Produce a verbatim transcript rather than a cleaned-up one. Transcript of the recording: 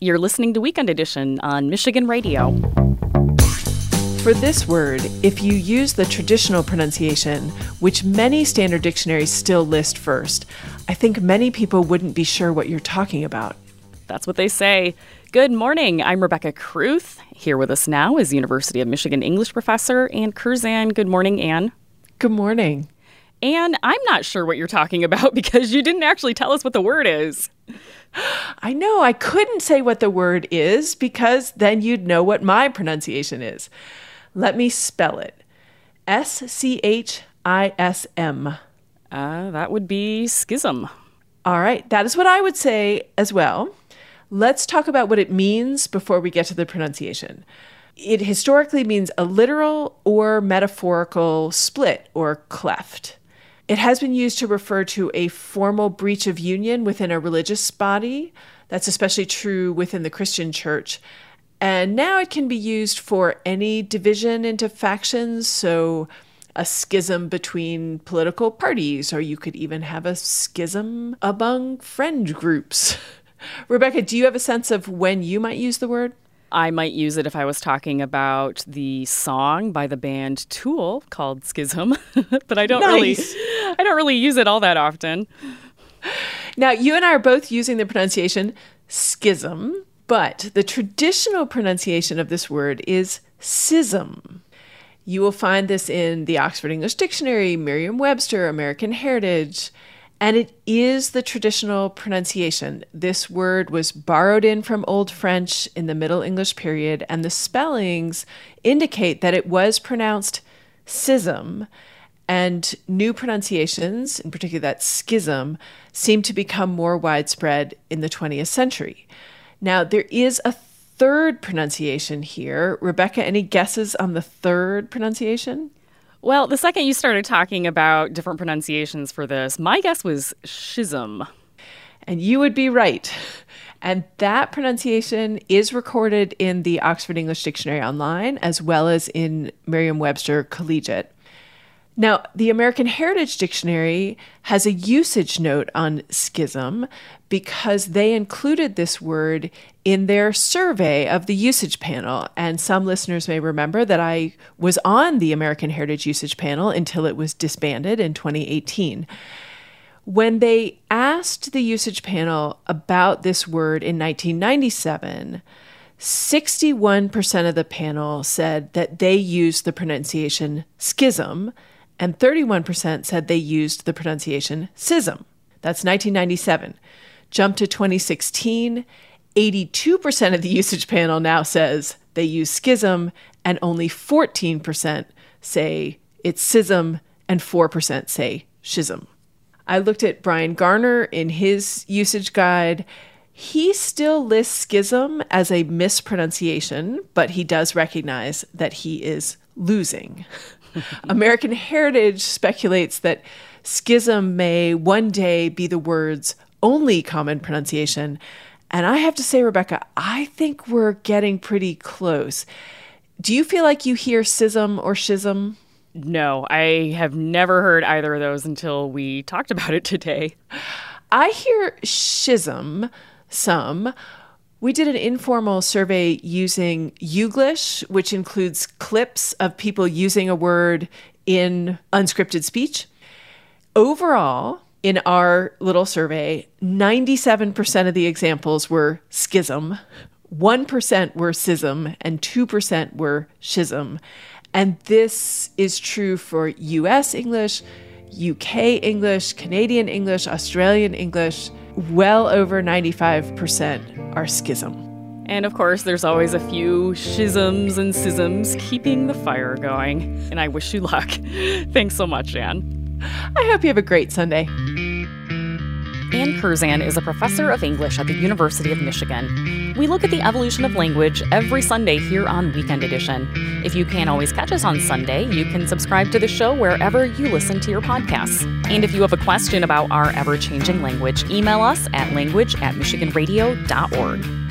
You're listening to Weekend Edition on Michigan Radio. For this word, if you use the traditional pronunciation, which many standard dictionaries still list first, I think many people wouldn't be sure what you're talking about. That's what they say. Good morning. I'm Rebecca Kruth. Here with us now is University of Michigan English professor Ann Curzan. Good morning, Ann. Good morning. Ann, I'm not sure what you're talking about because you didn't actually tell us what the word is. I know. I couldn't say what the word is because then you'd know what my pronunciation is. Let me spell it. S C H I S M. Uh, that would be schism. All right. That is what I would say as well. Let's talk about what it means before we get to the pronunciation. It historically means a literal or metaphorical split or cleft. It has been used to refer to a formal breach of union within a religious body. That's especially true within the Christian church. And now it can be used for any division into factions, so a schism between political parties, or you could even have a schism among friend groups. Rebecca, do you have a sense of when you might use the word? I might use it if I was talking about the song by the band Tool called Schism, but I don't Nice. really I don't really use it all that often. Now, you and I are both using the pronunciation schism, but the traditional pronunciation of this word is schism. You will find this in the Oxford English Dictionary, Merriam-Webster, American Heritage, and it is the traditional pronunciation. This word was borrowed in from Old French in the Middle English period, and the spellings indicate that it was pronounced schism, and new pronunciations, in particular that schism, seem to become more widespread in the twentieth century. Now, there is a third pronunciation here. Rebecca, any guesses on the third pronunciation? Well, the second you started talking about different pronunciations for this, my guess was schism. And you would be right. And that pronunciation is recorded in the Oxford English Dictionary Online, as well as in Merriam-Webster Collegiate. Now, the American Heritage Dictionary has a usage note on schism because they included this word in their survey of the usage panel. And some listeners may remember that I was on the American Heritage usage panel until it was disbanded in twenty eighteen. When they asked the usage panel about this word in nineteen ninety-seven, sixty-one percent of the panel said that they used the pronunciation schism, and thirty-one percent said they used the pronunciation schism. That's nineteen ninety-seven. Jump to twenty sixteen, eighty-two percent of the usage panel now says they use schism, and only fourteen percent say it's schism, and four percent say schism. I looked at Brian Garner in his usage guide. He still lists schism as a mispronunciation, but he does recognize that he is losing. American Heritage speculates that schism may one day be the word's only common pronunciation. And I have to say, Rebecca, I think we're getting pretty close. Do you feel like you hear schism or schism? No, I have never heard either of those until we talked about it today. I hear schism some. We did an informal survey using Youglish, which includes clips of people using a word in unscripted speech. Overall, in our little survey, ninety-seven percent of the examples were schism, one percent were schism, and two percent were schism. And this is true for U S English, U K English, Canadian English, Australian English. Well over ninety-five percent are schism. And of course, there's always a few schisms and schisms keeping the fire going. And I wish you luck. Thanks so much, Ann. I hope you have a great Sunday. Ann Curzan is a professor of English at the University of Michigan. We look at the evolution of language every Sunday here on Weekend Edition. If you can't always catch us on Sunday, you can subscribe to the show wherever you listen to your podcasts. And if you have a question about our ever-changing language, email us at language at michigan radio dot org.